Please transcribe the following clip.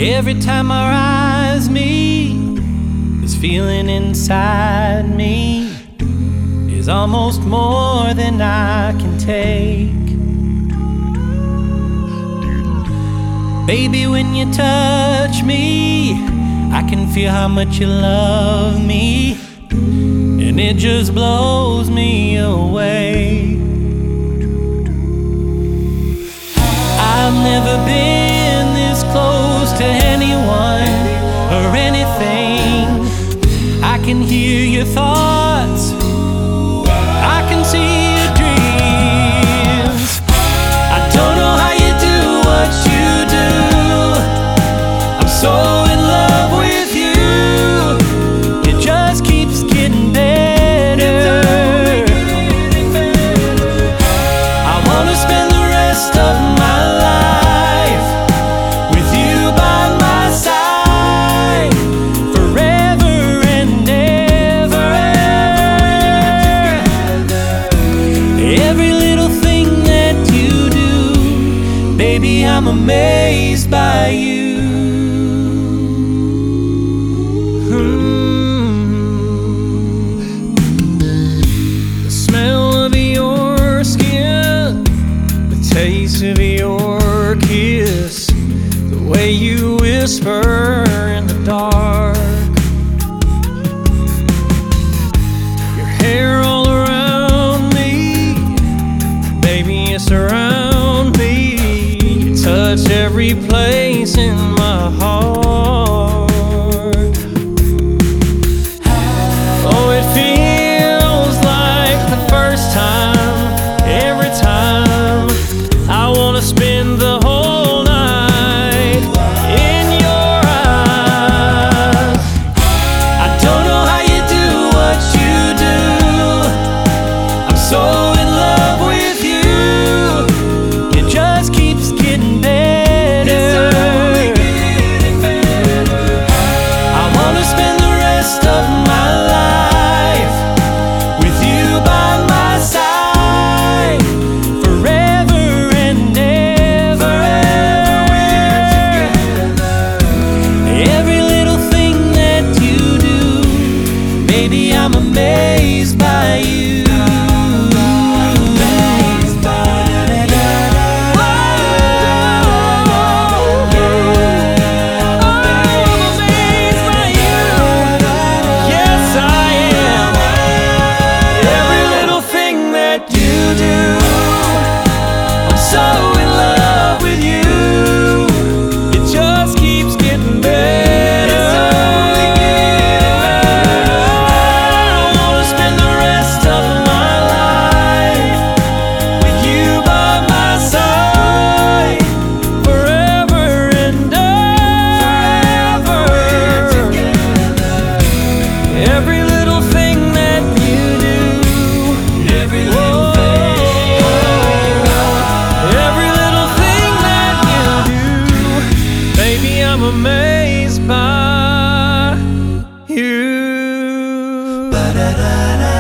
Every time our eyes meet, this feeling inside me is almost more than I can take. Baby, when you touch me, I can feel how much you love me, and it just blows me away. I've never been this close to anyone or anything. I can hear your thoughts, I can see your dreams. I don't know how you do what you do. I'm so in love with you. It just keeps getting better. I wanna spend the rest of my life with you by my side, forever and ever. Every little thing that you do, baby, I'm amazed by you. The smell of your skin, the taste of your kiss, the way you whisper in the dark, your hair all around me, baby, you surround me. You touch every place in my heart. Oh, it feels like the first time, every time. I wanna spend the whole night in your eyes. I don't know how you do what you do. I'm so in love with you. It just keeps getting better. I wanna spend the rest of my life with you by my side, forever and ever. Every little thing that you do, baby, I'm amazed by you. So in love with you, it just keeps getting better. I wanna spend the rest of my life with you by my side, forever and ever. Every little thing that you do, every little I'm amazed by you.